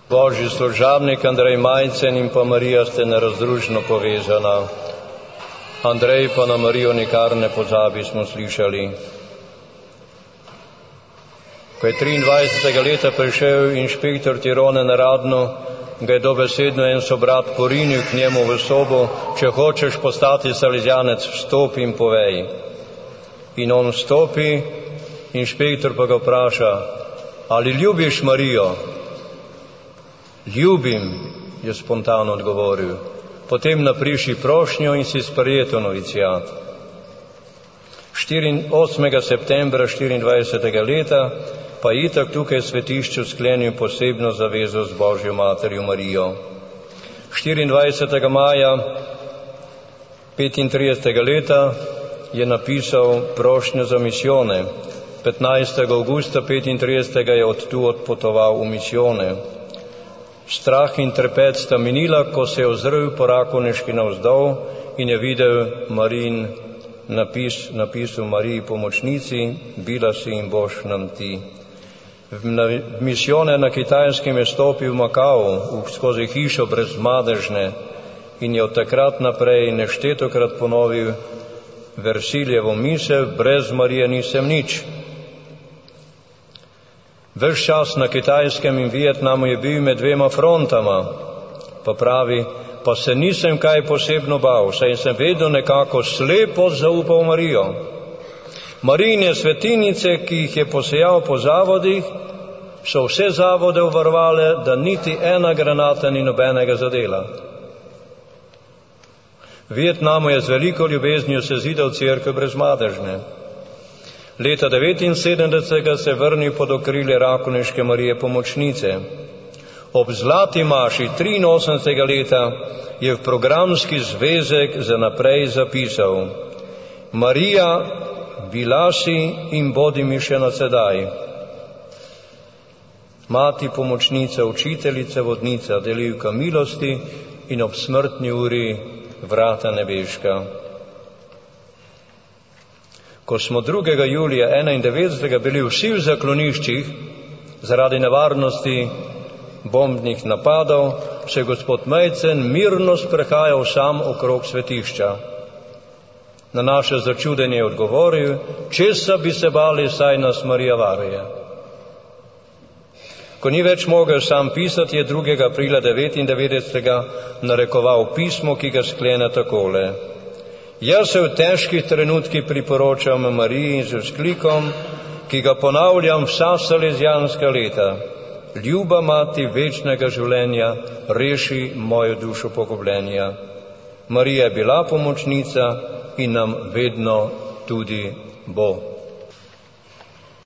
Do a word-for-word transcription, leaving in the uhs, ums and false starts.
Božji služabnik Andrej Majcen in pa Marija ste nerazdružno povezana. Andrej pa na Marijo nikar ne pozabi, smo slišali. Ko je triindvajsetega leta prišel inšpektor Tirone na Radno, ga je dobesedno en sobrat porinil k njemu v sobo: če hočeš postati salezjanec, vstopi in povej. In on vstopi, inšpektor pa ga vpraša: ali ljubiš Marijo? Ljubim, je spontano odgovoril. Potem napiši prošnjo in si sprejet v noviciat. osmega septembra štiriindvajsetega leta pa je itak tukaj v svetišču sklenil posebno zavezo z Božjo materjo Marijo. štiriindvajsetega maja petintridesetega leta je napisal prošnjo za misijone. petnajstega avgusta petintridesetega je od tu odpotoval v misijone. Strah in trepet sta minila, ko se je ozrl po Rakovniški navzdol in je videl Marijin napis, napisal Mariji pomočnici: bila si in boš nam ti. V misijone na Kitajskem je stopil v Makao skozi hišo Brezmadežne in je od takrat naprej neštetokrat ponovil Versiljevo misel: brez Marije nisem nič. Ves čas na Kitajskem in Vietnamu je bil med dvema frontama, pa pravi: pa se nisem kaj posebno bal, saj sem vedno nekako slepo zaupal Marijo. Marijine svetinice, ki jih je posejal po zavodih, so vse zavode varovale, da niti ena granata ni nobenega zadela. V Vietnamu je z veliko ljubeznijo sezidal cerkev Brezmadežne. Leta devetinsedemdesetega se je vrnil pod okrilje Rakovniške Marije pomočnice. Ob zlati maši triinosemdesetega leta je v programski zvezek za naprej zapisal: Marija, bila si in bodi mi še nasedaj. Mati pomočnica, učiteljica, vodnica, delivka milosti in ob smrtni uri vrata nebeška. Ko smo drugega julija enaindevetdesetega bili vsi v zakloniščih zaradi nevarnosti bombnih napadov, se je gospod Majcen mirno sprehajal sam okrog svetišča. Na naše začudenje je odgovoril: česa bi se bali, saj nas Marija varuje. Ko ni več mogel sam pisati, je drugega aprila devetindevetdesetega narekoval pismo, ki ga sklene takole: jaz se v težkih trenutkih priporočam Mariji z vzklikom, ki ga ponavljam vsa salezjanska leta: ljuba mati večnega življenja, reši mojo dušo pogubljenja. Marija je bila pomočnica in nam vedno tudi bo.